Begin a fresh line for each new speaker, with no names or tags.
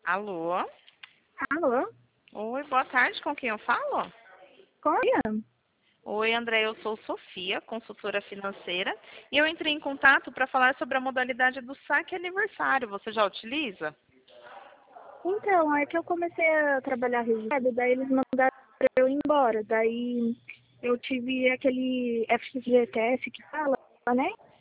Alô?
Alô?
Oi, boa tarde, com quem eu falo?
Olha,
Oi, André, eu sou Sofia, consultora financeira, e eu entrei em contato para falar sobre a modalidade do saque aniversário. Você já utiliza?
então, é que eu comecei a trabalhar registrado, daí eles mandaram eu ir embora. Daí eu tive aquele FGTS que fala, né?